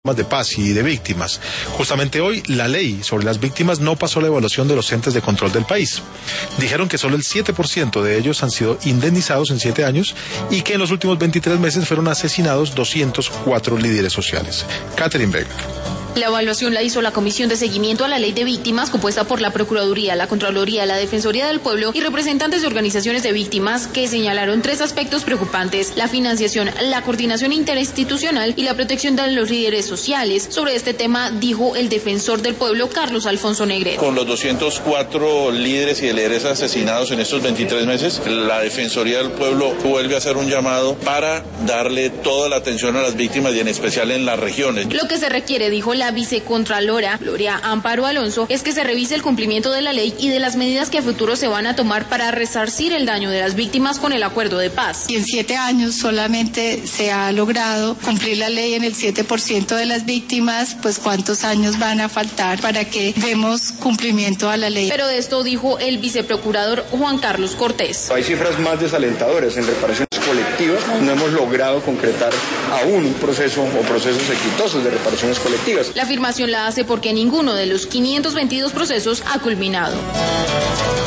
de paz y de víctimas. Justamente hoy, la ley sobre las víctimas no pasó la evaluación de los entes de control del país. Dijeron que solo el 7% de ellos han sido indemnizados en 7 años y que en los últimos 23 meses fueron asesinados 204 líderes sociales. Catherine Vega. La evaluación la hizo la Comisión de Seguimiento a la Ley de Víctimas, compuesta por la Procuraduría, la Contraloría, la Defensoría del Pueblo y representantes de organizaciones de víctimas, que señalaron 3 aspectos preocupantes: la financiación, la coordinación interinstitucional y la protección de los líderes sociales. Sobre este tema dijo el defensor del pueblo, Carlos Alfonso Negrete. Con los 204 líderes y lideresas asesinados en estos 23 meses, la Defensoría del Pueblo vuelve a hacer un llamado para darle toda la atención a las víctimas y en especial en las regiones. Lo que se requiere, dijo la vicecontralora Gloria Amparo Alonso, es que se revise el cumplimiento de la ley y de las medidas que a futuro se van a tomar para resarcir el daño de las víctimas con el acuerdo de paz. Y en 7 años solamente se ha logrado cumplir la ley en el 7% de las víctimas, pues ¿cuántos años van a faltar para que demos cumplimiento a la ley? Pero de esto dijo el viceprocurador Juan Carlos Cortés. Hay cifras más desalentadoras en reparaciones colectivas. No hemos logrado concretar aún un proceso o procesos exitosos de reparaciones colectivas. La afirmación la hace porque ninguno de los 522 procesos ha culminado.